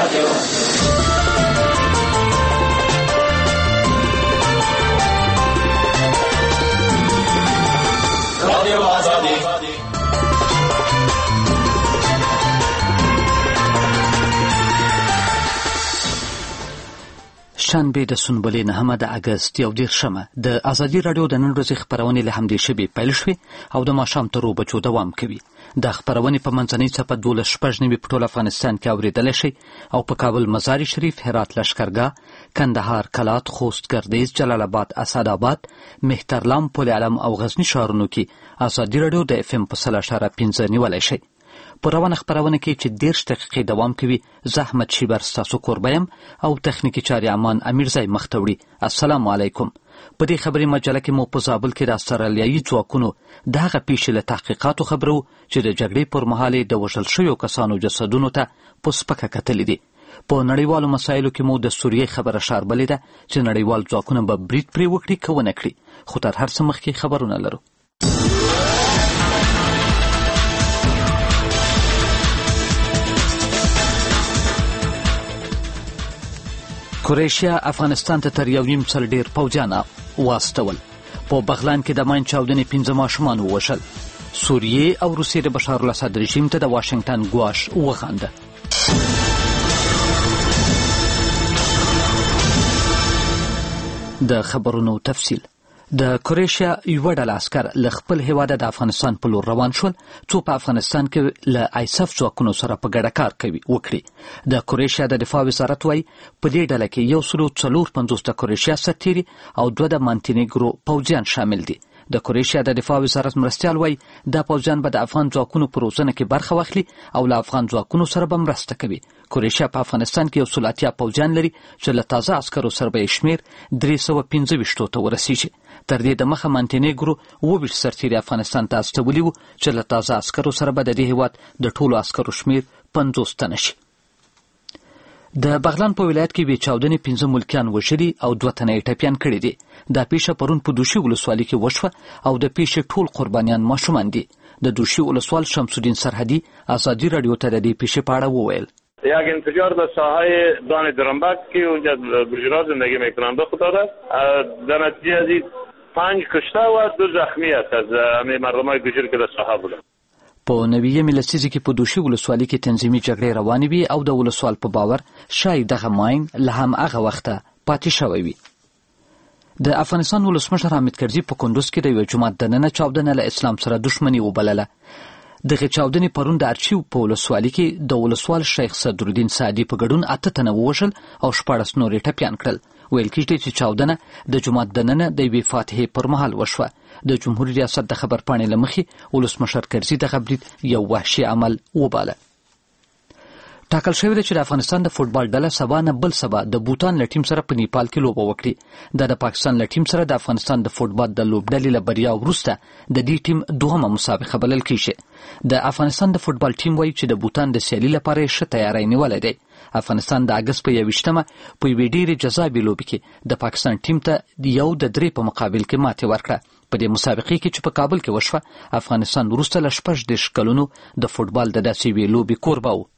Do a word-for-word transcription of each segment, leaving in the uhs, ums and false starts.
رادیو رادیو آزادی شنبه د سنبلې نهمه د اګست یو دېرشمه د ازادي راډیو د نن ورځې خپرونې له همدې شبې پیل شوې او د ماښام تر اوو بجو دوام کوي. د خپرونې په منځنۍ څپه دولس شپږ نوي په ټول افغانستان کې اورېدلی شئ او په کابل، مزار شریف، هرات، لشکرګاه، کندهار، کلات، خوست، ګردیز، جلال آباد، اسداباد، مهترلام، پل علم او غزني ښارونو کې ازادي راډیو د اف ام په سل اشاره پنځه نیولی شئ. په روانه خپرونه کې چې دېرش دقیقې دوام کوي، زه احمد شیبر ستاسو کوربه یم او تخنیکي چارې امان امیرزی مخ ته وړي. السلام علیکم. په دې خبري مجله کې مو په زابل کې د استرالیایي ځواکونو د هغه پیښې له تحقیقاتو خبرو چې د جګړې پر مهال د وژل شویو کسانو جسدونو ته په سپکه کتلې دي. په نړیوالو مسایلو کې مو د سوریې خبره شاربلې ده چې نړیوال ځواکونه به برید پرې وکړي که ونه کړي. خو تر هر څه مخکې خبرونه لرو. کروشیا افغانستان ته تر یو نیم سل ډیر پوځیان واستول. په بغلان کې د ماین چاودنې پنځه ماشومان ووژل. سوریې او روسیې د بشار الاسد رژیم ته د واشنګټن ګواښ وخانده. د خبرونو تفصیل. د کروشیا یوه ډله عسکر له خپل هیواده د افغانستان په لور روان شول څو په افغانستان کې له آیسف ځواکونو سره په ګډه کار کوي وکړي. د کروشیا د دفاع وزارت وایي په دې ډله کې یو سلو څلور پنځوس د کروشیا سرتیري او دوه د مانتینیګرو پوځیان شامل دي. د کروشیا د دفاع وزارت مرستیال وایي دا پوځیان به د افغان ځواکونو په روزنه کې برخه واخلي او له افغان ځواکونو سره به مرسته کوي. کروشیا په افغانستان کې یو سل اتیا پوځیان لري چې له تازه عسکرو سره به یې شمېر درې سوه پنځه ویشتو ته ورسیږي. تر دې د مخه مانتینیګرو اووه ویشت سرتیري افغانستان ته استولي وو چې له تازه عسکرو سره به د دې هېواد د ټولو عسکرو شمېر پنځوس تنه شي. د بغلان په ولایت کې بې چاودنې پنځه ملکیان وژلي او دوه تنه یې ټپیان کړي دي. دا پیښه پرون په دوشي ولسوالۍ کې وشوه او د پیښې ټول قربانیان ماشومان دي. د دوشي ولسوال شمس الدین سرحدي ازادي راډیو ته د دې پیښې په اړه وویل. یک انفجار در ساحه دان درنبک که اونجا برجرها زندگی میکنند رخ داده. در نتیجه از این پنج کشته و دو زخمی است از همه مردمای گوجر که در ساحه بودند. په نویمه لسیزه کې په دوشي ولسوالۍ کې تنظیمي جګړې روانې وي او د ولسوال په باور شاید دغه ماین له هماغه وخته پاتې شوی وي. د افغانستان ولسمشر حامد کرزي په کندوز کې د یوه جومات دننه چاودنه له اسلام سره دښمني وبلله. دغه چاودنې پرون د ارچیو په ولسوالۍ کې د ولسوال شیخ صدرالدین سعدي په ګډون اته تنه ووژل او شپاړس نور یې ټپیان کړل. ویل کېږي چې چاودنه د جومات دننه د یوې فاتحې پر مهال وشوه. د جمهوري ریاست د خبرپاڼې له مخې ولسمشر کرزي دغه برید یو وحشي عمل وباله. ټاکل شوې ده چې د افغانستان د فوټبال ډله سبا نه بل سبا د بوتان له ټیم سره په نیپال کې لوبه وکړي. دا د پاکستان له ټیم سره د افغانستان د فوټبال د لوبډلې له بریا وروسته د دې ټیم دوهمه مسابقه بلل کېږي. د افغانستان د فوټبال ټیم وایي چې د بوتان د سیالي لپاره یې ښه تیاری نیولی دی. افغانستان د اګست په یویشتمه په یوې ډېرې جذابې لوبې کې د پاکستان ټیم ته یو د درې په مقابل کې ماتې ورکړه. په دې مسابقې کې چې په کابل کې وشوه، افغانستان وروسته له شپږ دېرش کلونو د فوټبال د داسې یوې لوبې کوربه و.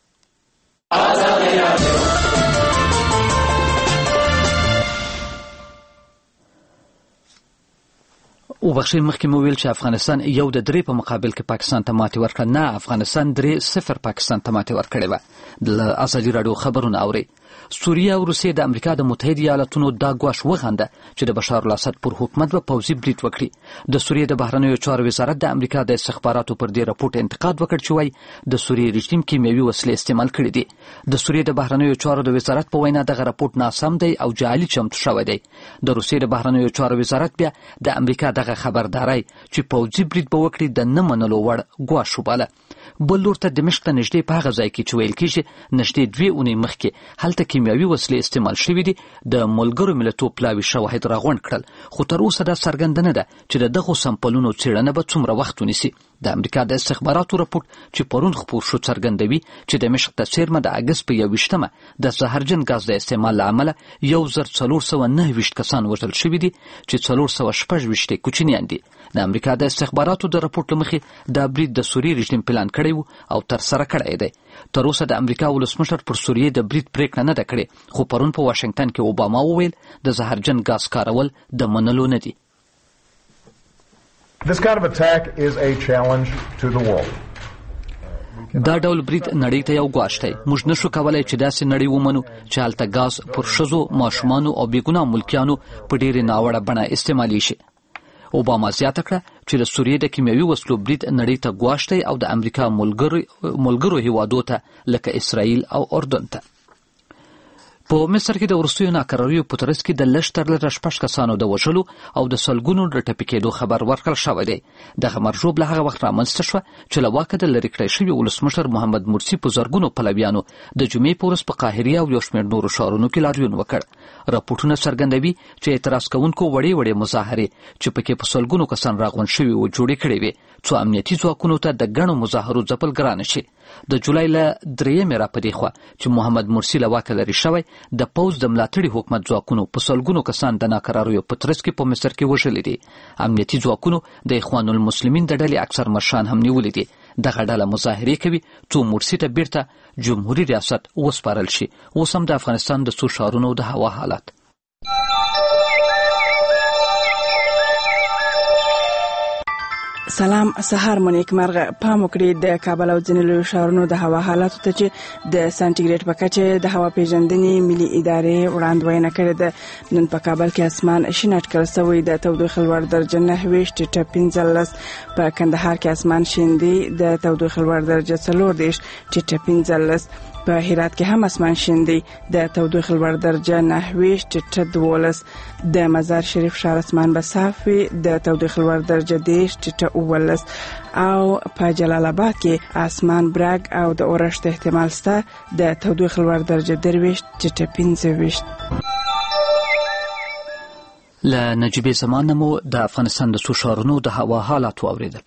وبخښئ، مخکې مو ویل چې افغانستان یو د درې په مقابل کې پاکستان ته ماتې ورکړه. نه، افغانستان درې صفر پاکستان ته ماتې ورکړې وه. له ازادي راډیو خبرونه اورئ. سوریه او روسیې د امریکا د متحده ایالاتونو دا ګواښ وغنده چې د بشار الاسد پر حکومت به پوځي برید وکړي. د سوریې د بهرنیو چارو وزارت د امریکا د استخباراتو پر دې راپورټ انتقاد وکړ چې وایي د سوریې رژیم کیمیاوي وسلې استعمال کړي دي. د سوریې د بهرنیو چارو د وزارت په وینا دغه راپورټ ناسم دی او جعلي چمتو شوی دی. د روسیې د بهرنیو چارو وزارت بیا د امریکا دغه خبرداري چې پوځي برید به وکړي د نه منلو وړ ګواښ وباله. بل لور ته دمشق ته نږدې په هغه ځای کې چې ویل کېږي نږدې دوې اونۍ مخکې هلته کیمیاوي وسلې استعمال شوي دي، د ملګرو ملتونو پلاوي شواهد راغونډ کړل. خو تر اوسه دا څرګنده نه ده چې د دغو سمپلونو څېړنه به څومره وخت ونیسي. د امریکا د استخباراتو راپورټ چې پرون خپور شو څرګندوي چې د مشق د څیرمه د اګست په یوویشتمه د زهرجن غاز د استعمال له امله یو زر څلور سوه نهه ویشت کسان وژل شوي دي چې څلور سوه شپږ ویشت کوچنیان دي. د امریکا د استخباراتو د راپورټ له مخې د برید د سوریې رژیم پلان کړی و او ترسره کړی دی. تر اوسه د امریکا ولسمشر پر سوریې د برید پریکړه نه ده کړې، خو پرون په واشنگټن کې اوباما وویل د زهرجن غاز کارول د منلو نه دي. This kind of attack is a challenge to the world. دا ډول برید نړۍ ته یو ګواښ دی. موږ نشو کولای چې داسې نړۍ ومنو چې هلته غاز پر ښځو، ماشومانو او بېګناه ملکیانو په ډېرې ناوړه بڼه استعمالي شي. اوباما زیاته کړه چې د سوریې د کیمیاوي وسلو برید نړۍ ته ګواښ دی او د امریکا ملګرو هیوادو ته لکه اسرائیل او اردن ته. په مصر کې د وروستیو ناکراریو په ترڅ کې د لږ تر لږه شپږ کسانو د وژلو او د سلګونو د ټپي کېدو خبر ورکړل شوی دی. دغه مرجوب له هغه وخت رامنځته شوه چې له واکه د لرې کړی شوي ولسمشر محمد مرسي په زرګونو پلویانو د جمعې په ورځ په قاهره او یو شمېر نورو ښارونو کې لاریون وکړ. راپورټونه څرګندوي چې اعتراض کوونکو وړې وړې مظاهرې چې پکې په سلګونو کسان راغونډ شوي وو جوړې کړې وې څو امنیتي ځواکونو ته د ګڼو مظاهرو ځپل ګرانه شي. د جولای له درېیمې راپدې خوا چې محمد مرسي له واکه لرې شوی، د پوځ د ملاتړي حکومت ځواکونو په سلګونو کسان د ناکراریو په ترڅ کې په مصر کې وژلي دي. امنیتي ځواکونو د اخوان المسلمین د ډلې اکثر مشران هم نیولي دي. دغه ډله مظاهرې کوي څو مرسي ته بیرته جمهوري ریاست وسپارل شي. اوس هم د افغانستان د څو ښارونو د هوا حالت. سلام، سهار مو نیکمرغه. پام وکړئ د کابل او ځینو لویو ښارونو د هوا حالاتو ته چې د سانتیګریډ په کچه د هوا پیژندنې ملي ادارې وړاندوینه کړې ده. نن په کابل کې اسمان شین اټکل شوی، د تودوخې لوړ درجه نهه ویشت ټیټه پنځلس. په کندهار کې اسمان شین دی، د تودوخې لوړ درجه څلور دېرش ټیټه پنځلس. په هرات کې هم اسمان شین دی، د تودوخې لوړ درجه نهه ویشت ټیټه دولس. د مزار شریف ښار اسمان به صاف وي، د تودوخې لوړ درجه دېرش ټیټه اوولس. او په جلال آباد کې اسمان برګ او د اورښت احتمال شته، د تودوخې لوړ درجه درویشت ټیټه پنځه ویشت. له نجیبې زمان مو د افغانستان د څو ښارونو د هوا حالات واوریدل.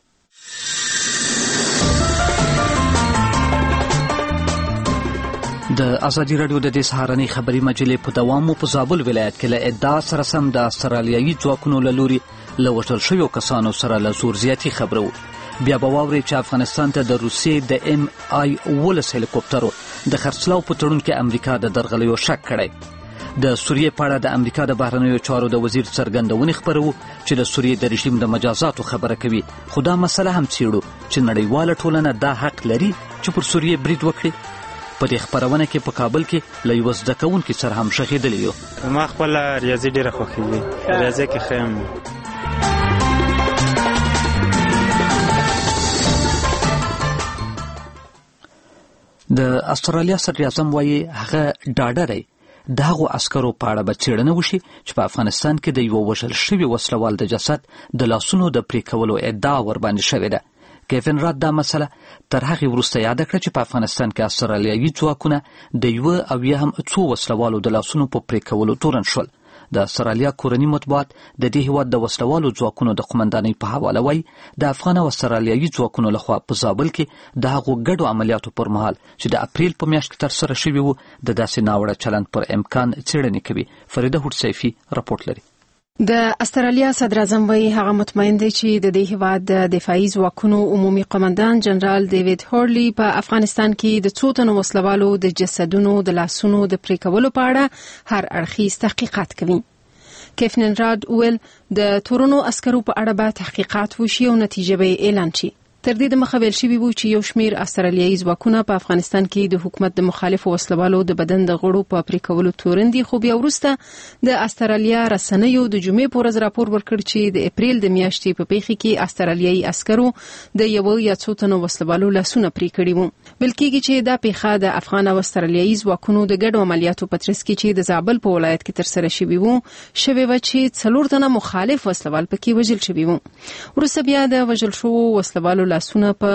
د ازادي راډیو د دې سهارنۍ خبري مجلې په دوام په زابل ولایت کې له ادعا سره سم د استرالیایي ځواکونو له لوري له وژل شویو کسانو سره له زور زیاتي خبرو. بیا به واورئ چې افغانستان ته د روسیې د ایم آی اوولس هلیکوپټرو د خرڅلاو په تړون کې امریکا د درغلیو شک کړی. د سوریې په اړه د امریکا د بهرنیو چارو د وزیر څرګندونې خبرو چې د سوریې د رژیم د مجازاتو خبره کوي، خو دا مسله هم څیړو چې نړیواله ټولنه دا حق لري چې پر سوریې برید وکړي. په دې خبرونه کې په کابل کې له یوه زده کوونکي سره هم ښخېدلی یو. ما خپله ریاضي ډېره خوښېږي، ریاضي کې ښه یم. د استرالیا صدر اعظم وایي هغه ډاډه دی د هغو عسکرو په اړه به څېړنه وشي چې په افغانستان کې د یوه وژل شوي وسلوال د جسد د لاسونو د پرې کولو ادعا ورباندې شوې ده. کیفن راد دا مسله تر هغې وروسته یاده کړه چې په افغانستان کې استرالیایي ځواکونه د یوه او یا هم څو وسلوالو د لاسونو په پرې کولو تورن شول. د استرالیا کورني مطبوعات د دې هیواد د وسلوالو ځواکونو د قومندانۍ په حواله وایي د افغان او استرالیایي ځواکونو لخوا په زابل کې د هغو ګډو عملیاتو پر مهال چې د اپریل په میاشت کې ترسره شوي وو د داسې ناوړه چلند پر امکان څېړنې کوي. فریده هوډسیفي راپورټ لري. د استرالیا صدر اعظم وایي هغه مطمئن دی چې د دې هیواد د دفاعي ځواکونو عمومي قومندان جنرال ډیوډ هورلی په افغانستان کې د څو تنو وسلوالو د جسدونو د لاسونو د پرې کولو په اړه هر اړخیز تحقیقات کوي. کیفن راد ویل د تورونو عسکرو په اړه به تحقیقات وشي او نتیجه به اعلان شي. تر دې د مخه ویل شوي وو چې یو شمیر استرالیایي ځواکونه په افغانستان کې د حکومت د مخالفو وسلوالو د بدن د غړو په پرې کولو تورن دي، خو بیا وروسته د استرالیا رسنیو د جمعې په ورځ راپور ورکړ چې د اپریل د میاشتې په پیښه کې استرالیایي عسکرو د یو یا څو تنو وسلوالو لاسونه پرې کړي وو. بل کېږي چې دا پیښه د افغان او استرالیایي ځواکونو د ګډو عملیاتو په ترڅ کې چې د زابل په ولایت کې ترسره شوي وو شوې وه چې څلور تنه مخالف وسلوال پکې وژل شوي وو. وروسته بیا د وژل شوو وسلوالو لاسونه په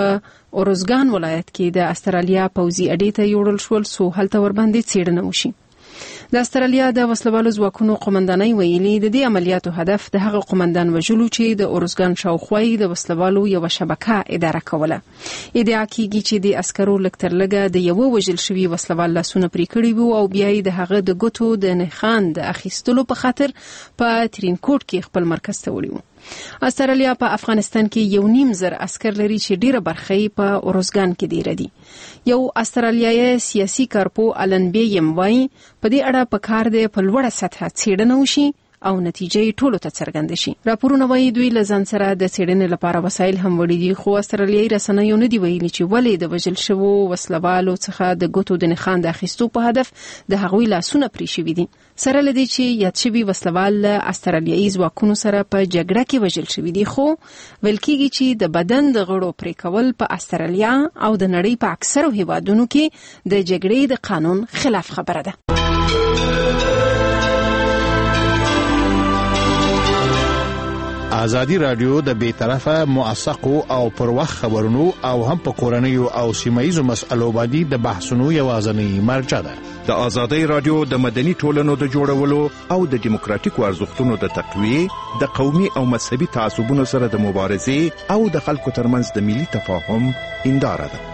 اورزګان ولایت کې د استرالیا پوځي اډې ته یوړل شول څو هلته ورباندې څېړنه وشي. د استرالیا د وسلوالو ځواکونو قومندانۍ ویلي د دې عملیاتو هدف د هغه قومندان وژلو چې د اورزګان شاوخوا د وسلوالو یو شبکه اداره کوله. ادعا کیږي چې د عسکرو لکتر لګه د یو وژل شوی وسلوال لاسونه پرې کړي وو او بیا د هغه د ګوتو د نښان د اخیستلو په خاطر په ترینکوټ کې خپل مرکز ته وړي وو. استرالیا په افغانستان کې یو نیم زر عسكر لري چې ډیره برخه په اورزګان کې دی ردی. یو استرالیایي سیاسي کارپو الن بیم وایي په دې اړه په کار دی په لوړه سطحه څېړنه وشي او نتیجې ټولو ته څرګند شي. راپورونه وایي دوی له ځان سره د څېړنې لپاره وسایل هم وړي دي، خو استرالیایي رسنیو نه دی ویلي چې ولې د وژل شوو وسلوالو څخه د ګوتو د نښان د اخیستو په هدف د هغوی لاسونه پرې شوي دي. سره له دې چې یاد شوي وسلوال له استرالیایي ځواکونو سره په جګړه کې وژل شوي دي، خو ویل کېږي چې د بدن د غړو پرې کول په استرالیا او د نړۍ په اکثرو هیوادونو کې د جګړې د قانون خلاف خبره ده. ازادي رادیو د بیطرفه موثقو او پر وخت خبرونو او هم په کورنیو او سیمایي مسایلو باندې د بحثونو یوازنی مرجع ده. د ازادي رادیو د مدني ټولنو د جوړولو او د دیموکراتیکو ارزښتونو د تقویه، د قومي او مذهبي تعصبونو سره د مبارزې او د خلکو ترمنځ د ملي تفاهم هنداره ده.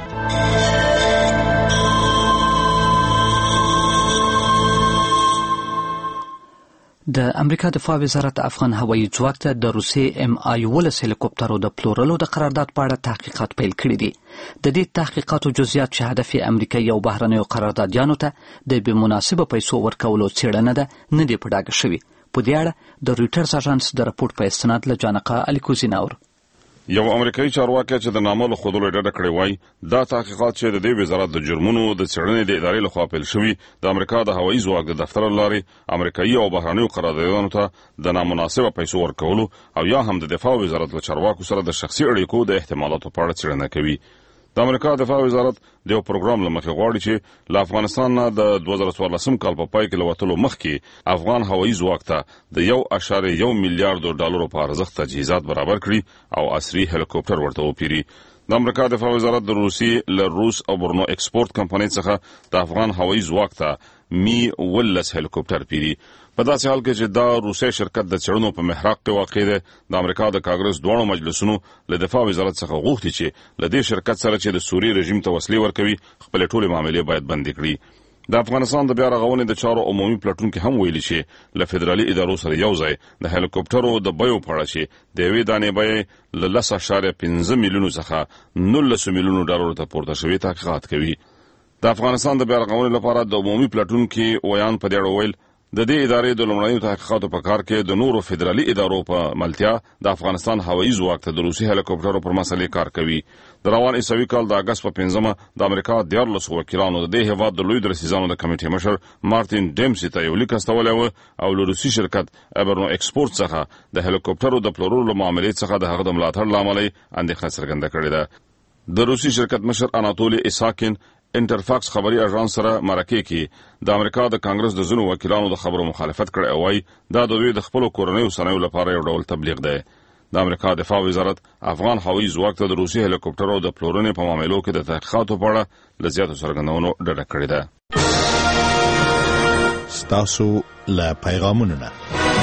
د امریکا دفاع وزارت افغان هوایي ځواک ته د روسي ام آی ولس هلیکوپټرو د پلورلو د قرارداد په اړه تحقیقات پیل کړي دي. د دې تحقیقاتو جزئیات چې هدف یې امریکایي او بهرنیو قراردادیانو ته د بې مناسبه پیسو ورکولو څېړنه ده، نه دی په ډاګه شوي. په دې اړه د رویټرز اژانس د راپور په استناد له جانقه الیکوزي ناور. یو امریکایي چارواکي چې د نامه له خودلو ډډه کړې وای، دا تحقیقات چې د دې وزارت د جرمونو د څېړنې د ادارې لخوا پیل شوي د امریکا د هوایي ځواک د دفتر لارې امریکایي او بهرنیو قراردادیانو ته د نامناسبه پیسو ورکولو او یا هم د دفاع وزارت له چارواکو سره د شخصي اړیکو د احتمالاتو په اړه څېړنه کوي. د امریکا دفاع وزارت د یو پروګرام لمخې غواړي چې له افغانستان نه د دوه زره څوارلسم کال په پای کې له وتلو مخکې افغان هوایي ځواک ته د یو اعشاریه یو میلیارډ ډالرو په ارزښت تجهیزات برابر کړي او عصري هلیکوپټر ورته وپیري. د امریکا دفاع وزارت د روسي له روس او برنو ایکسپورت کمپنۍ څخه د افغان هوایي ځواک ته می ولس هلیکوپټر پیري. په داسې حال کې چې دا روسي شرکت د څېړنو په محراق کې واقع دی، د امریکا د کانګرس دواړو مجلسونو له دفاع وزارت څخه غوښتي چې له دې شرکت سره چې د سوري رژیم ته وسلې ورکوي خپل ټولې معاملې باید بندي کړي. د افغانستان د بیا رغونې د چارو عمومي پلټونکي هم ویلي چې له فدرالي ادارو سره یو ځای د هلیکوپټرو د بیو په اړه چې د یوې دانې بیې له لس اعشاریه پنځه میلیونو څخه نولس میلیونو ډالرو ته پورته شوي تحقیقات کوي. د افغانستان د بیا رغونې لپاره د عمومي پلټونکي ویان په دې اړه ویل د دې ادارې د لومړنیو تحقیقاتو په کار کې د نورو فدرالي ادارو په ملتیا د افغانستان هوایي ځواک ته د روسي هلیکوپټرو پر مسلې کار کوي. د روان عیسوي کال د اګست په پنځمه د امریکا دیارلسو وکیلانو د دې هیواد د لوی درسیزانو د کمیټې مشر مارټین ډیمسي ته یو لیک استولی و او له روسي شرکت برنو ایکسپورت څخه د هلیکوپټرو د پلورلو معاملې څخه د هغه د ملاتړ له امله اندېښنه څرګنده کړې ده. د روسي شرکت مشر اناتولي ایساکین انټرفاکس خبري اژانس سره مرکه کې د امریکا د کانګرس د ځینو وکیلانو د خبرو مخالفت کړی او وايي دا د دوی د خپل کورنیو سنیو لپاره یو ډول تبلیغ دی. د امریکا دفاع وزارت افغان هوایي ځواک ته د روسي هلیکوپټرو د پلورنې په معاملو کې د تحقیقاتو په اړه له زیاتو څرګندونو ډډه کړې ده. ستاسو له پیغامونو نه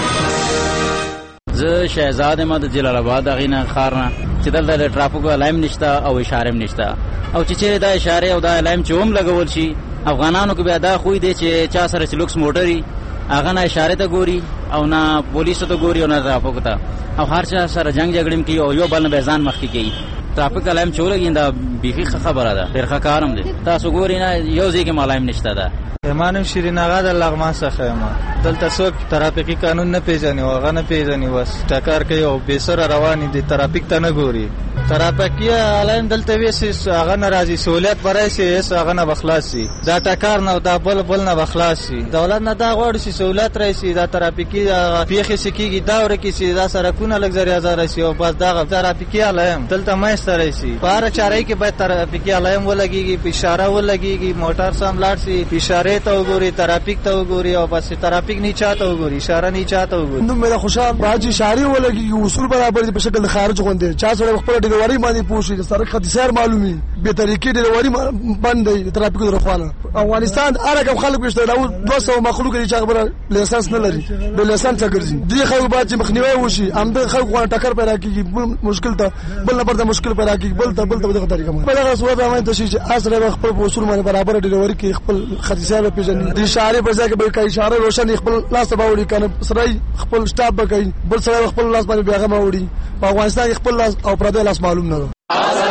زه شهزاد ما د جلال آباد غینه خارنه چې دلته د ټرافیکو الایم نشته او اشاره نشته او چې چیرې دا اشاره او دا الایم چې هم لګول شي افغانانو کې بیا دا خوې دي چې چا سره چې لوکس موټري هغه نه اشاره ته ګوري او نه پولیسو ته ګوري او نه ټرافیکو ته او هر چا سره جنگ جګړې کوي او یو بل نه ځان مخکې کوي. ټرافیک الایم چولګین دا بیخي خبره ده، ډېر ښه کارم دی. تاسو ګورئ نه یو ځای کې مالایم نشته ده. ایمانم شیرین آغا د لغمان څخه یم. دلته څوک ترافیکي قانون نه پیژني او هغه نه پیژني، بس ټکر کوي او بې سره روان دي، ترافیک ته نه ګوري. ترافیکي الایم دلته ویسې هغه ناراضي سہولیت برایسي هیڅ هغه نه بخلاصي، دا ټکر نه دا بل بل نه بخلاصي. دولت نه دا غواړي چې سہولیت راشي، دا ترافیکي پیښې سکیږي دا ورکه چې دا سرکونه لګزري هزار شي او بس دا ترافیکي الایم دلته مې ستړي شي. په هر چارې کې باید ترافیکي الایم ولګيږي، په اشاره ولګيږي، موټر سم لاړ شي، اشاره ته وګوري، ترافیک ته وګوري او بس ترافیک نه چاته وګوري، اشاره نه چاته وګوري. نو مې خوشحال باجی اشاره ولګيږي، اصول برابر دي په شکل خارج غونډه چا سره خپل ډیګواري باندې پوښي سره خدي سر معلومي به طریقې ډیلیوري بند دی ترافیک درخوانه. افغانستان هر کوم خلک بشته دا دوه سوه مخلوق دي چې خبره لیسانس نه لري به لیسانس ګرځي. دې خلک باید چې مخنیوي وشي. همدا خلک غواړي ټکر پیدا کیږي مشکل ته بل نه پرته مشکل پیدا کیږي بل ته بل ته دغه طریقه په دغه صورت باندې شي چې اسره خپل اصول باندې برابر ډیلیوري کې خپل خدمات پیژني. د اشاره په ځای کې به کوي اشاره روشن خپل لاس باوري کنه سره خپل سټاپ به کوي بل سره خپل لاس باندې بیاغه باوري. په افغانستان خپل لاس او پردې لاس معلوم نه ده.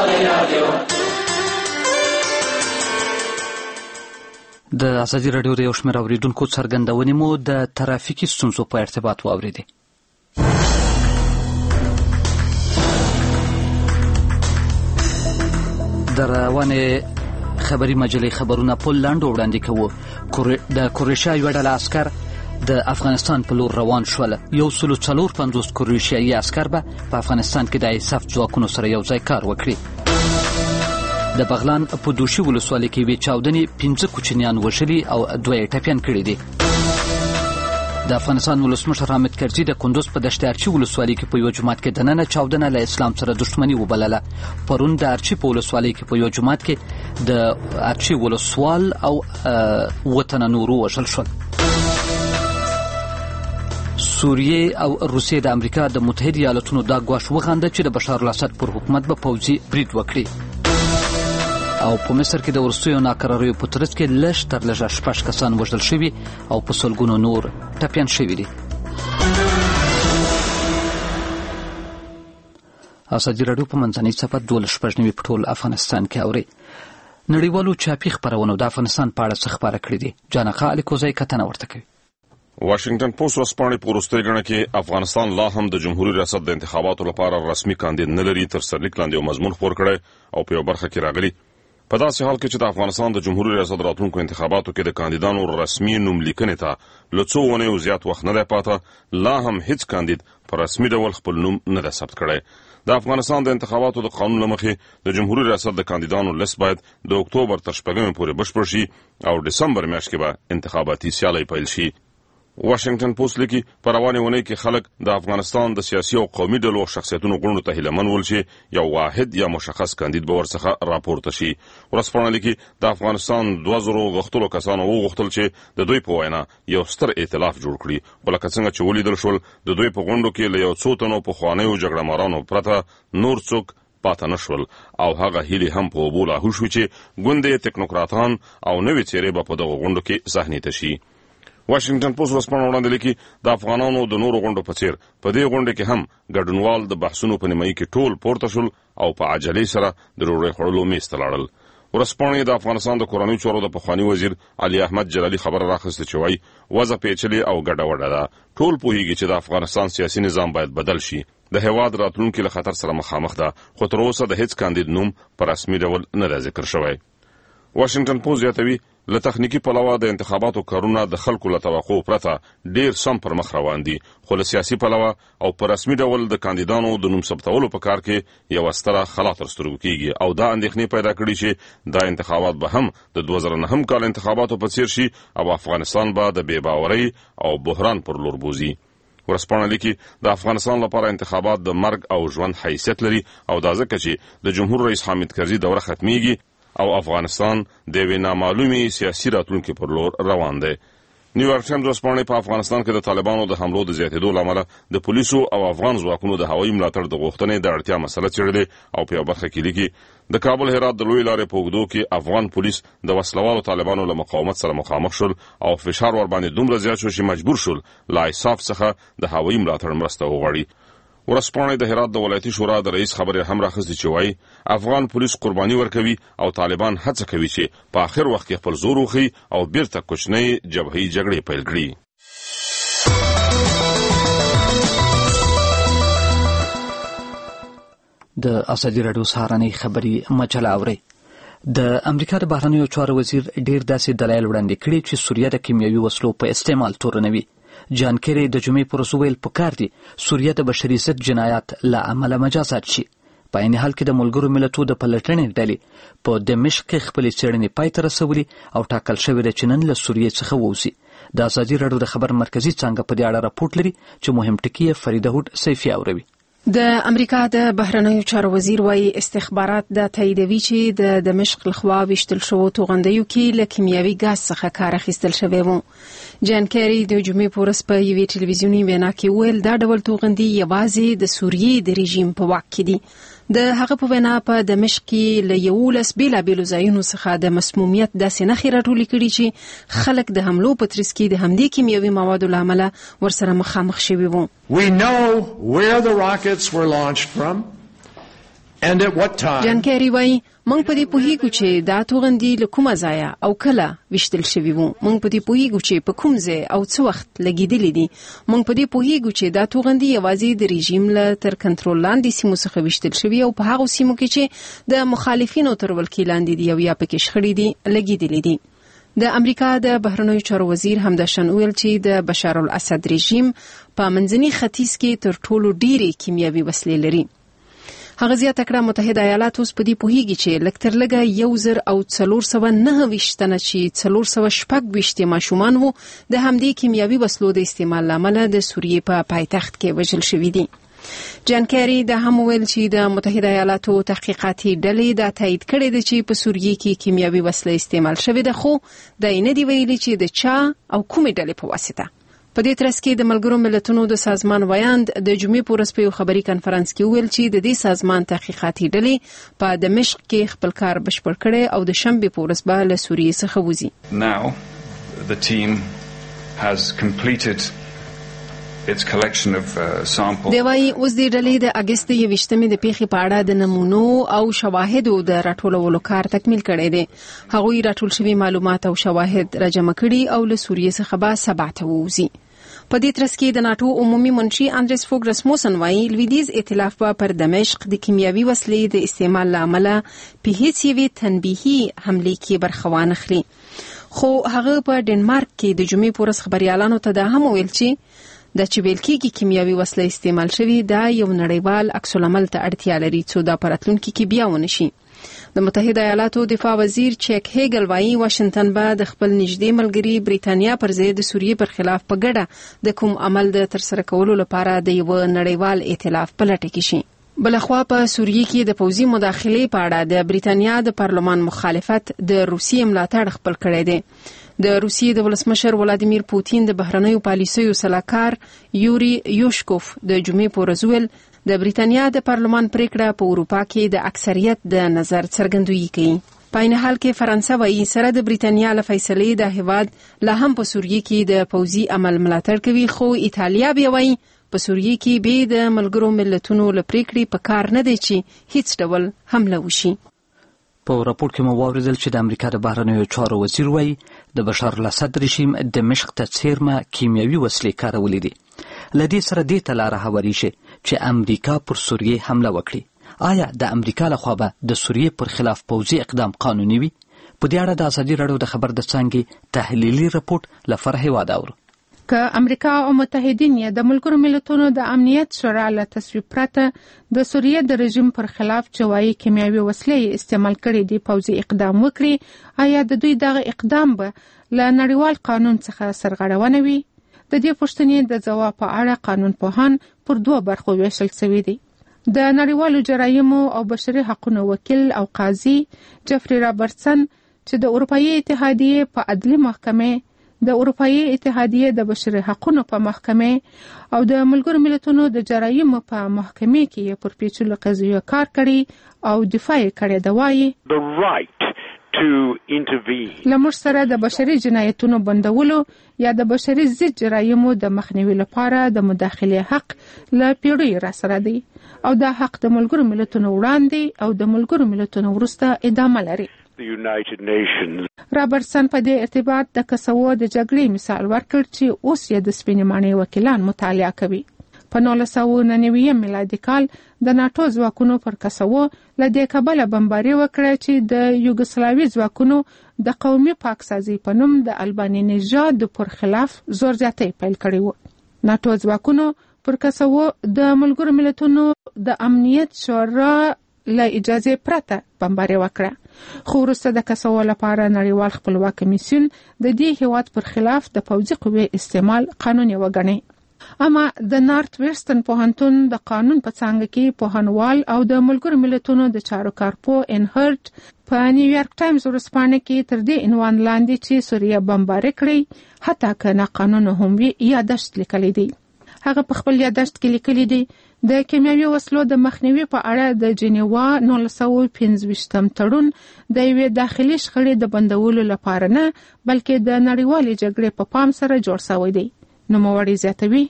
د ازادي رادیو د یو شمېر اوریدونکو څرګندونې مو د ترافیکي ستونزو په ارتباط واورېدې. د روانې خبري مجلې خبرونه په لاندو وړاندې کوو. د کروشیا یوه ډله عسکر د افغانستان په لور روان شول. یو سلو څلور پنځوس کروشیایي عسکر به په افغانستان کې د ایساف ځواکونو سره یو ځای کار وکړي. د بغلان په دوشي ولسوالۍ کې یوې چاودنې پنځه کوچنیان وژلي او دوه یې ټپیان کړي دي. د افغانستان ولسمشر حامد کرزي د کندوز په دشت ارچي ولسوالۍ کې په یو جومات کې دننه چاودنه له اسلام سره دښمني وبلله. پرون د ارچي په ولسوالۍ کې په یو جومات کې د ارچي ولسوال او وطن نورو وژل شول. سوریه او روسیې د امریکا د متحده ایالاتونو دا ګواښ وغانده چې د بشار الاسد پر حکومت به پوځي برید وکړي. او په مصر کې د وروستیو ناکراریو په ترڅ کې لږ تر لږه شپږ کسان وژل شوي او په سلګونو نور ټپیان شوي دي. ازادي راډیو په منځنۍ صفحه دولس شپږ نوي په ټول افغانستان کې اوري. نړیوالو چاپي خپرونو د افغانستان په اړه څه خبره کړې دي. جانقه الیکوزی کتنه ورته کوي. واشنگټن پوسټ ورځپاڼې په وروستۍ ګڼه کې افغانستان لا هم د جمهوریت ریاست د انتخاباتو لپاره رسمي کاندید نه لري تر سرلیک لاندې یو مضمون خپور کړی او په یو برخه کې راغلی. په داسې حال کې چې د افغانستان د جمهوریت ریاست راتلونکو انتخاباتو کې د کاندیدانو رسمي نوملیکنې ته له څو اونیو زیات وخت نه دی پاته، لا هم هیڅ کاندید په رسمي ډول خپل نوم نه دی ثبت کړی. د افغانستان د انتخاباتو د قانون له مخې د جمهوریت ریاست د کاندیدانو لیست باید د اکتوبر تر شپږمې پورې بشپړ شي او ډسمبر میاشت کې به انتخاباتي سیالۍ پیل شي. واشنگټن پوسټ لیکي په روانې اونۍ کې خلک د افغانستان د سیاسي او قومي ډلو شخصیتونو غونډو ته هیله من ول چې یو واحد یا مشخص کاندید به ورڅخه راپورته شي. ورځپاڼه لیکي د افغانستان دوه زره غښتلو کسانو وغوښتل چې د دوی په وینا یو ستر ائتلاف جوړ کړي، خو لکه څنګه چې ولیدل شول د دوی په غونډو کې له یو څو تنو پخوانیو جګړه مارانو پرته نور څوک پاته نشول او هغه هیلې هم په اوبو لاهو شوې چې ګوندې تکنوکراتان او نوې څېرې به په دغو غونډو کې صحنې ته شي. واشنگټن پوسټ ورځپاڼه وړاندې لیکي د افغانانو د نورو غونډو په څیر په دې غونډه کې هم ګډونوال د بحثونو په نیمایي کې ټول پورته شول او په عجلې سره د ډوډۍ خوړلو میز ته لاړل. ورځپاڼې د افغانستان د کورنیو چارو د پخواني وزیر علي احمد جلالي خبره راخسته چې وایي وضع پیچلې او ګډوډه ده. ټول پوهیږي چې د افغانستان سیاسي نظام باید بدل شي. د هیواد راتلونکي له خطر سره مخامخ ده، خو تر اوسه د هیڅ کاندید نوم په رسمي ډول نه دی ذکر شوی. واشنگټن پوسټ زیاتوي له تخنیکی پلوه د انتخاباتو کارونه د خلکو له توقع پرته ډیر سم پر مخ روان دي، خو له سیاسي پلوه او په رسمي ډول د کاندیدانو د نوم ثبتولو په کار کې یو ستره خلا تر سترګو کیږي او دا اندېښنې پیدا کړي چې دا انتخابات به هم د دوه زره نهم کال انتخاباتو په څیر شي او افغانستان به د بې باورۍ او بحران پر لور بوزي. ورځپاڼه لیکي د افغانستان لپاره انتخابات د مرګ او ژوند حیثیت لري او دا ځکه چې د جمهور رئیس حامد کرزي دوره ختمیږي او افغانستان د یوې نامعلومې سیاسي راتلونکي پر لور روان دی. نیویارک ټایمز ورځپاڼې په افغانستان کې د طالبانو د حملو د زیاتېدو له امله د پولیسو او افغان ځواکونو د هوایي ملاتړ د غوښتنې د اړتیا مسله څېړلې او په یوه برخه کې لیکي د کابل هرات د لویې لارې په اوږدو کې افغان پولیس د وسلوالو طالبانو له مقاومت سره مخامخ شول او فشار ورباندې دومره زیات شو چې مجبور شول له ایساف څخه د هوایي ملاتړ مرسته وغواړي. ورځپاڼې د هرات د ولایتي شورا د رئیس خبرې هم راخستې چې وایي افغان پولیس قرباني ورکوي او طالبان هڅه کوي چې په آخر وخت کې خپل زور وښیي او بیرته کوچنۍ جبهي جګړې پیل کړي. د ازادي راډیو سهارنۍ خبري مجله اورئ. د امریکا د بهرنیو چارو وزیر ډیر داسې دلایل وړاندې کړي چې سوریه د کیمیاوي وسلو په استعمال تورنوي. جان کیری د جمعې پر ورځ ویل پکار دي سوریه د بشري ضد جنایات له امله مجازات شي. په عین حال کې د ملګرو ملتونو د پلټنې ډلې په دمشق کې خپلې څېړنې پای ته رسولي او ټاکل شوې ده چې نن له سوریې څخه ووځي. د ازادي راډیو د خبر مرکزي څانګه په دې اړه راپورټ لري چې مهم ټکي یې فریده هوډ سیفي اوروي. د امریکا د بهرنیو چارو وزیر وايي استخبارات د تاییدوي چې د دمشق لخوا وشتل شو توغندیو کې له کیمیاوي غاز څخه کار اخیستل شوی و. جان کیری د جمعې په ورځ په یوې ټلویزیوني وینا کې ویل دا ډول توغندي یوازې د سوریې د رژیم په واک کې دي. د هغه په وینا په دمشق کې له یولس بیلابیلو ځایونو څخه د مسمومیت داسې نښې راټولې کړي چې خلک د حملو په ترڅ کې د همدې کیمیاوي موادو له امله ورسره مخامخ شوي وو. We know where the rockets were launched from and at what time. جان کیری وايي موږ په دې پوهیږو چې دا توغندي له کومه ځایه او کله وشتل شوي وو. موږ په دې پوهیږو چې په کوم ځای او څه وخت لګیدلې دي. موږ په دې پوهیږو چې دا توغندي یوازې د رژیم له تر کنټرول لاندې سیمو څخه وشتل شوي او په هغه سیمو کې چې د مخالفینو تر ولکې لاندې دي او یا پکې شخړې دي لګیدلې دي. د امریکا د بهرنیو چارو وزیر همداشان ویل چې د بشار الاسد رژیم په منځني ختیځ کې تر ټولو ډېرې کیمیاوي وسلې لري. هغه زیاته کړه متحده ایالات اوس په دې پوهیږي چې لکتر لګه یو زر او څلور سوه نهه ویشت تنه چې څلور سوه شپږ ویشت ماشومان وو د همدې کیمیاوي وسلو د استعمال لامل د سوریې په پا پایتخت کې وژل شوي دي. جان کیری د هم ویل چې د متحده ایالاتو تحقیقاتي ډلې دا تایید کړی دی چې په سوریې کې کیمیاوي وسله استعمال شوې ده، خو دا یې نه دی ویلي چې د چا او کومې ډلې په واسطه. په دې ترڅ کې د ملګرو ملتونو د سازمان ویاند د جمعې په ورځ په یو خبري کانفرنس کې ویل چې د دې سازمان تحقیقاتي ډلې په دمشق کې خپل کار بشپړ کړي او د شنبې په ورځ به له سوریې څخه وځي. Now the team has completed its collection of uh, samples. دی وايي اوس د ډلې د اگست یویشتمې د پیښې په اړه د نمونو او شواهدو د راټولولو کار تکمیل کړی دی. هغوی راټول شوي معلومات او شواهد راجمع کړي او له سوریې څخه به سبا ته ووځي. په دې ترڅ کې د ناتو عمومي منشي اندریس فوګ رسموسن وايي لویدیز ائتلاف به پر دمشق د کیمیاوي وسلې د استعمال لامل په هیڅ یوې تنبیهي حملې کې برخه وانه خلي. خو هغه په ډنمارک کې د جمعې په ورځ خبريالانو ته دا هم ویل چې د چې ویل کېږي کیمیاوي وسله استعمال شوی دا یو نړیوال عکس العمل ته اړتیا لري څو دا پراتلونکي کې بیا ونشي. د متحده ایالاتو دفاع وزیر چیک هیګل وايي واشنگټن به د خپل نږدې ملګری بریتانیا پر ضد د سوریې پر خلاف په ګډه د کوم عمل د ترسره کولو لپاره د یو نړیوال ائتلاف په لټه کې شي. بلخوا په سوریې کې د پوځي مداخلې په اړه د بریتانیا د پارلمان مخالفت د روسیې ملاتړ خپل کړی دی. د روسیې د ولسمشر ولادیمیر پوتین د بهرنیو پالیسیو سلاکار یوري یوشکوف د جمعې په ورځ ویل د بریتانیا د پارلمان پریکړه په اروپا کې د اکثریت د نظر څرګندوي کوي. په عین حال کې فرانسه وايي سره د بریتانیا له فیصلې د هیواد لا هم په سوریې کې د پوځي عمل ملاتړ کوي، خو ایتالیا بیا وايي په سوریې کې به د ملګرو ملتونو له پریکړې په کار نه دی چې هیڅ ډول حمله وشي. په راپور کې مو واوریدل چې د امریکا د بهرنیو چارو وزیر وايي د بشار الاسد رژیم دمشق ته څیرمه کیمیاوي وسلې کارولې دي. لدې سره دې ته لاره هوارېږي چې امریکا پر سوریې حمله وکړي. آیا د امریکا لخوا به د سوریې پر خلاف پوځي اقدام قانوني وي؟ په دې اړه د ازادي راډیو د خبر د څانګې تحلیلي راپورټ له فرح هیواد اورو. که امریکا او متحدین یې د ملګرو ملتونو د امنیت شورا له تصویب پرته د سوریې د رژیم پر خلاف جوایي کیمیاوي وسلې استعمال کړي دي پوځي اقدام وکړي، آیا د دوی دغه اقدام به له نړیوال قانون څخه سرغړونه وي؟ د دې پوښتنې د ځواب په اړه قانون پوهان پر دوه برخو ویشل شوي دي. د نړیوالو جرایمو او بشري حقوقو وکیل او قاضي جفري رابرټسن چې د اروپאי اتحادیې په عدلي محکمه، د اروپאי اتحادیې د بشري حقوقو په محکمه او د ملګرو ملتونو د جرایمو په محکمه کې پر پیچلو قضیو کار کړي او دفاع کړي دی. وايي the right to intervene. لمر سره د بشري جنایتونو بندولو یا د بشري ضد جرایمو د مخنیوي لپاره د مداخله حق له پیړۍ را سره دی او دا حق د ملګرو ملتونو وړاندې او د ملګرو ملتونو وروسته ادامه لري. The United Nations. رابرټسن په دې ارتباط د کسوو د جګړې مثال ورکړ چې اوس یې د سپینې ماڼۍ وکیلان مطالعه کوي. په نولس سوه نهه نوي میلادي کال د ناتو ځواکونو پر کسوو له دې کبله بمباري وکړه چې د یوګسلاوي ځواکونو د قومي پاکسازي په نوم د الباني نژاد پر خلاف زور زیاتی پیل کړی و. ناتو ځواکونو پر کسوو د ملګرو ملتونو د امنیت شورا له اجازه پرته بمباري وکړه، خو وروسته د کسوو لپاره نړیوال خپلواک کمیسیون د دې هیواد پر خلاف د پوځي قوې استعمال قانوني وګڼي. اما د نارت ویسټرن پوهنتون د قانون په څانګه کې پوهنوال او د ملګرو ملتونو د چارو کارپو انهرټ په نیویارک ټایمز ورځپاڼه کې تر دې عنوان لاندې چې سوریه بمبار کړي حتی که ناقانونه هم وي یادښت لیکلی دی. هغه په خپل یادښت کې لیکلی دی د کیمیاوي وسلو د مخنیوي په اړه د جنیوا نولس سوه پنځه ویشتم تړون د یوې داخلي شخړې د بندولو لپاره نه بلکې د نړیوالې جګړې په پام سره جوړ شوی دی. نوموړی زیاتوي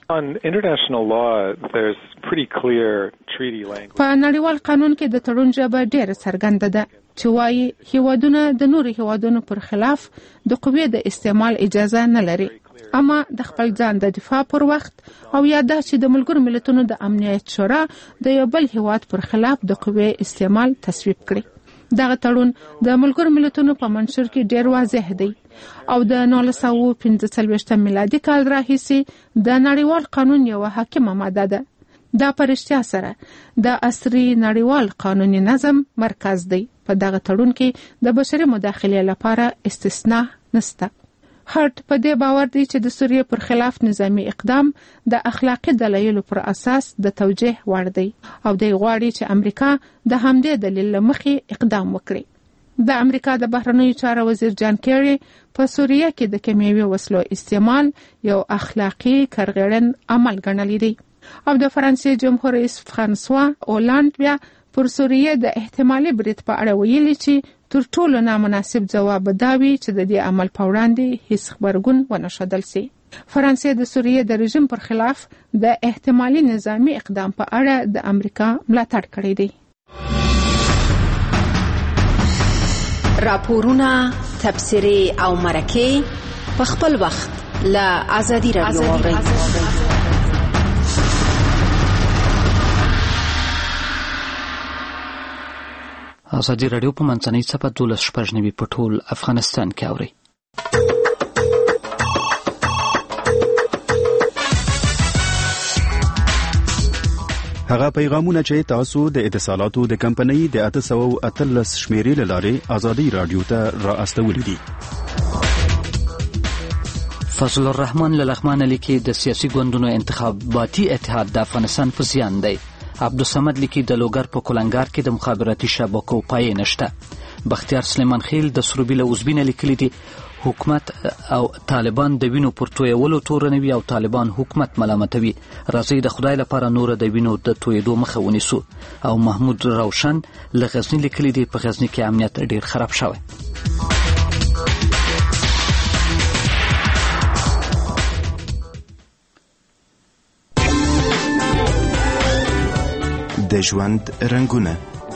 په نړیوال قانون کې د تړون ژبه ډېره څرګنده ده چې وايي هیوادونه د نورو هیوادونو پر خلاف د قوې د استعمال اجازه نه لري، اما د خپل ځان د دفاع پر وخت او یا دا چې د ملګرو ملتونو د امنیت شورا د یو بل هیواد پر خلاف د قوې استعمال تصویب کړي. دغه تړون د ملګرو ملتونو په منشور کې ډېر واضح دی او د نولس سوه پنځه څلوېښتم میلادي کال راهیسې د نړیوال قانون یوه حاکمه ماده ده. دا په رښتیا سره د عصري نړیوال قانوني نظم مرکز دی. په دغه تړون کې د بشري مداخلې لپاره استثناء نشته. هرټ په دې باور دی چې د سوریه پر خلاف نظامی اقدام د اخلاقی دلایلو پر اساس د توجیه وړ دی او دی غواړي چې امریکا د همدې دلیل له مخې اقدام وکړي. د امریکا د بهرنیو چارو وزیر جان کیری په سوریه کې د کیمیاوي وسلو استعمال یو اخلاقی کرغړن عمل ګڼلی دی او د فرانسې جمهور رئیس فرانسوا اولاند بیا پر سوریه د احتمالي برید په اړه ویلي چې تر ټولو نامناسب ځواب دا وي چې د دې عمل په وړاندې هیڅ خبرګون ونه ښودل سي. فرانسې د سوریه د رژیم پر خلاف د احتمالي نظامی اقدام په اړه د امریکا ملاتړ کړی دی. راپورونه، تبصرې او مرکې په خپل وخت له ازادي راډیو اورئ. ازادي راډیو په منځنۍ څپه دولس شپږ نوي په ټول افغانستان کې اوري. هغه پیغامونه چې تاسو د اتصالاتو د کمپنۍ د اته سوه اتلس شمیرې له لارې ازادي راډیو ته را استولي دي. فضل الرحمن له لغمان لیکي د سیاسي ګوندونو انتخاباتي اتحاد د افغانستان په زیان دی. عبدالصمد لیکي د لوګر په کولنګار کې د مخابراتي شبکو پای نشته. بختیار سلیمان خیل د سروبي له اوزبینه لیکلي دي حکومت او طالبان د وینو پر تویولو تورنوي او طالبان حکومت ملامتوي. راځي د خدای لپاره نور د وینو د تویدو مخه ونیسو. او محمود روشن له غزني لیکلي دي په غزني کې امنیت ډیر خراب شوی. د ژوند رنگونه.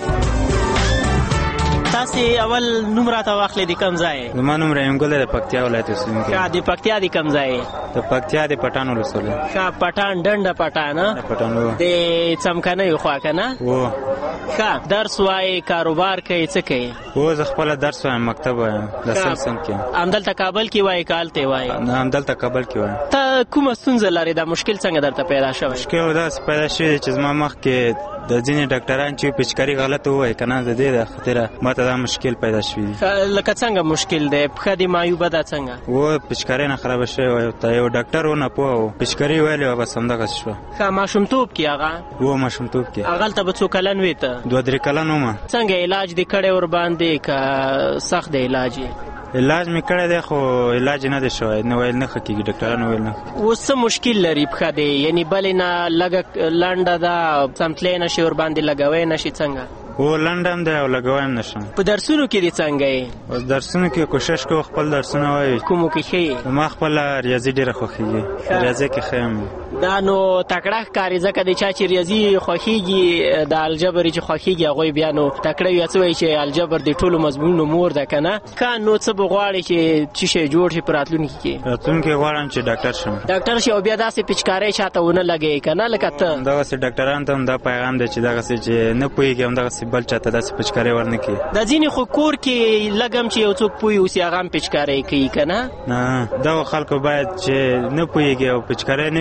تاسو اول نوم راته واخلې د کوم ځای؟ زما نوم رحیم ګل د پکتیا ولایت اوسیدونکی. ښه، د پکتیا د کوم ځای؟ د پکتیا د پټان ولسوالۍ. ښه، پټان ډنډه پټان د پټان و د څمکنیو خوا که نه؟ و. ښه، درس وایې، کاروبار کوې، څه کوې؟ و زه خپله درس وایم، مکتب وایم لسم صنف کې. همدلته کابل کې وایې که هلته وایې؟ نه، همدلته کابل کې وایم. ته کومه ستونزه لرې؟ دا مشکل څنګه درته پیدا شوی؟ مشکل داسې پیدا شوی چې زما مخکې د ځینې ډاکټران چې پیچکاري غلط ووایي که نه، د دې د خاطره ماته دا مشکل پیدا شوي دي. لکه څنګه مشکل دی؟ پښه دې معیوبه ده څنګه؟ و پیچکاري نه خرابه شوې وه. یو ډاکټر و نه پوه و، پیچکاري ویلې وه، بس همدغسې شوه. ښه، ماشومتوب کې هغه؟ و ماشومتوب کې. هغلته به څو کلن وې ته؟ دوه درې کلن ومه. څنګه علاج دې کړی ورباندې که سخت دی علاج یې؟ علاج مې کړی دی خو علاج نه دی شوی، نه ویل نه ښه کېږي، ډاکټرانو ویل نه. اوس څه مشکل لري پښه دې؟ یعنې بلې نه لږه لنډه ده، څمتلی نه شي ورباندې لګوی نه شي څنګه؟ و لنډ هم دی او لګوی هم نه شم. په درسونو کې دې څنګه یې؟ اوس درسونو کې کوشش کوو خپل درسونه وایي. کومو کې ښه یې؟ ما خپله ریاضي ډېره خوښېږي، ریاضي کې ښه یم. دا نو تکړه ښکاري، ځکه د چا چې ریاضي خوښېږي، د الجبر چې خوښېږي، هغوی بیا نو تکړه وي. څه وایي چې الجبر د ټولو مضمونونو مور ده که نه؟ ښه، نو څه به غواړې چې څه شی جوړ شي په راتلونکي کې؟ راتلونکي غواړم چې ډاکټر شم. ډاکټر شي او بیا داسې پیچکارۍ چاته ونه لګوي که نه، لکه ته. دغسې ډاکټرانو ته هم دا پیغام دی چې دغسې چې نه پوهېږي همدغسې بل چاته داسې پیچکارۍ ورنه کړي. دا ځینې خو کور کې لږ هم چې یو څوک پوهي اوسي هغه هم پیچکارۍ کوي که نه؟ نه، دغو خلکو باید چې نه پوهېږي او پیچکارۍ نه وي زده، باید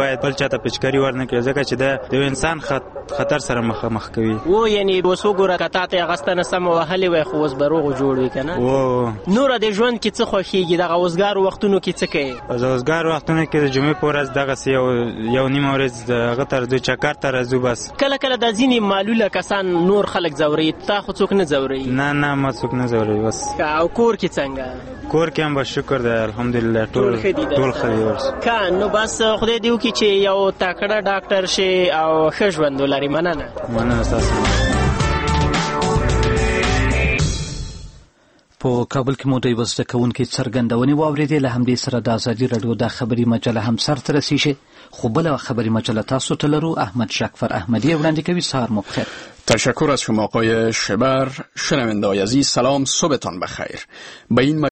باید بل چاته پچکاری ورنکړي ځکه چې د یو انسان خطر سره مخ کوي. و یعنی اوس وګوره کته ته غستنه سم وهلې وای خو اوس بروغ جوړ وي کنه. و نور د ژوند کې څه خوښیږي د اوسګار وختونو کې څه کوي؟ د اوسګار وختونو کې د جمعې په ورځ دغه یو یو نیم ورځ دغه تر د چکر تر زو بس. کله کله د ځینې معلوله کسان نور خلک زوري تا خو څوک نه زوري؟ نه نه ما څوک نه زوري بس. او کور کې څنګه؟ کور کې هم به شکر دی الحمدلله ټول ټول ښه دي ورس. کا نو بس خدای دې وکړي چې یو تکړه ډاکټر شي او ښه ژوند ولري. مننه. مننه تاسو. په کابل کې مو د یو زده کوونکي څرګندونې واورېدې. له همدې سره د ازادي راډیو د خبري مجله هم سرته رسیږي. خو بله خبري مجله تاسو ته لرو. احمد شکفر احمدی وړاندې کوي. سهار مو بخیر. تشکر از شما آقای شبر. شنونده‌های عزیز سلام، صبحتان بخیر. به این